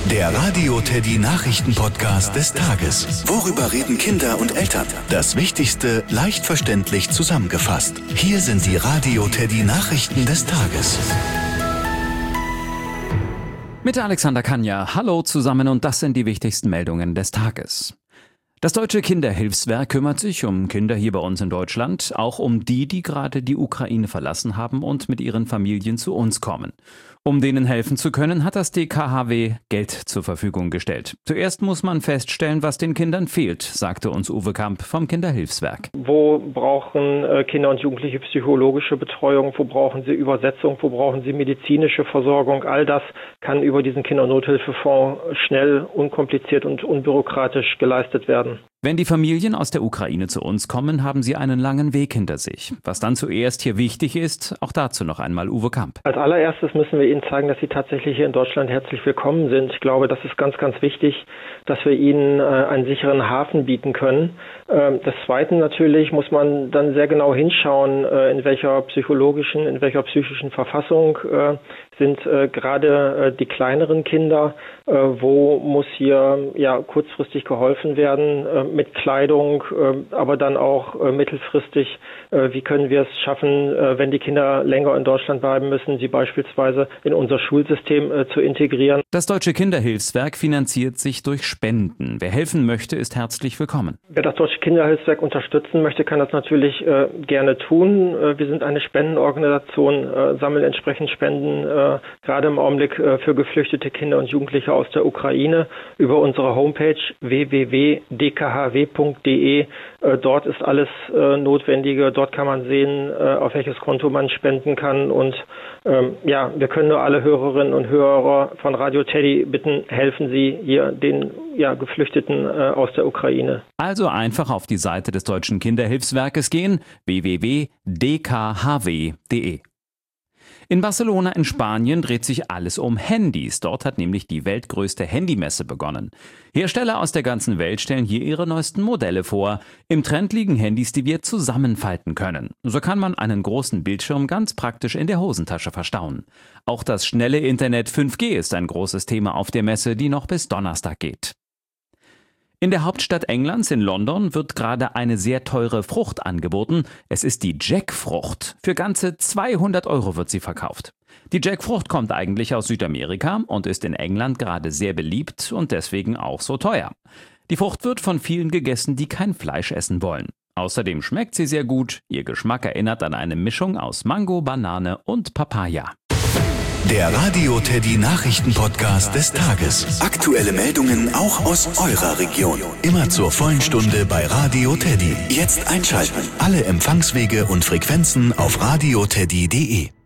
Der Radio Teddy Nachrichten-Podcast des Tages. Worüber reden Kinder und Eltern? Das Wichtigste leicht verständlich zusammengefasst. Hier sind die Radio Teddy Nachrichten des Tages. Mit Alexander Kanja. Hallo zusammen und das sind die wichtigsten Meldungen des Tages. Das Deutsche Kinderhilfswerk kümmert sich um Kinder hier bei uns in Deutschland, auch um die gerade die Ukraine verlassen haben und mit ihren Familien zu uns kommen. Um denen helfen zu können, hat das DKHW Geld zur Verfügung gestellt. Zuerst muss man feststellen, was den Kindern fehlt, sagte uns Uwe Kamp vom Kinderhilfswerk. Wo brauchen Kinder und Jugendliche psychologische Betreuung? Wo brauchen sie Übersetzung? Wo brauchen sie medizinische Versorgung? All das kann über diesen Kindernothilfefonds schnell, unkompliziert und unbürokratisch geleistet werden. Wenn die Familien aus der Ukraine zu uns kommen, haben sie einen langen Weg hinter sich. Was dann zuerst hier wichtig ist, auch dazu noch einmal Uwe Kamp. Als allererstes müssen wir ihnen zeigen, dass sie tatsächlich hier in Deutschland herzlich willkommen sind. Ich glaube, das ist ganz, ganz wichtig, dass wir ihnen einen sicheren Hafen bieten können. Des Zweiten natürlich muss man dann sehr genau hinschauen, in welcher psychischen Verfassung sind gerade die kleineren Kinder, wo muss hier kurzfristig geholfen werden mit Kleidung, aber dann auch mittelfristig, wie können wir es schaffen, wenn die Kinder länger in Deutschland bleiben müssen, sie beispielsweise in unser Schulsystem zu integrieren. Das Deutsche Kinderhilfswerk finanziert sich durch Spenden. Wer helfen möchte, ist herzlich willkommen. Wer das Deutsche Kinderhilfswerk unterstützen möchte, kann das natürlich gerne tun. Wir sind eine Spendenorganisation, sammeln entsprechend Spenden, gerade im Augenblick für geflüchtete Kinder und Jugendliche aus der Ukraine über unsere Homepage www.dkhw.de. Dort ist alles Notwendige. Dort kann man sehen, auf welches Konto man spenden kann. Und wir können nur alle Hörerinnen und Hörer von Radio Teddy bitten, helfen Sie hier den Geflüchteten aus der Ukraine. Also einfach auf die Seite des Deutschen Kinderhilfswerkes gehen, www.dkhw.de. In Barcelona in Spanien dreht sich alles um Handys. Dort hat nämlich die weltgrößte Handymesse begonnen. Hersteller aus der ganzen Welt stellen hier ihre neuesten Modelle vor. Im Trend liegen Handys, die wir zusammenfalten können. So kann man einen großen Bildschirm ganz praktisch in der Hosentasche verstauen. Auch das schnelle Internet 5G ist ein großes Thema auf der Messe, die noch bis Donnerstag geht. In der Hauptstadt Englands, in London, wird gerade eine sehr teure Frucht angeboten. Es ist die Jackfrucht. Für ganze 200 € wird sie verkauft. Die Jackfrucht kommt eigentlich aus Südamerika und ist in England gerade sehr beliebt und deswegen auch so teuer. Die Frucht wird von vielen gegessen, die kein Fleisch essen wollen. Außerdem schmeckt sie sehr gut. Ihr Geschmack erinnert an eine Mischung aus Mango, Banane und Papaya. Der Radio Teddy Nachrichten-Podcast des Tages. Aktuelle Meldungen auch aus eurer Region. Immer zur vollen Stunde bei Radio Teddy. Jetzt einschalten. Alle Empfangswege und Frequenzen auf radioteddy.de.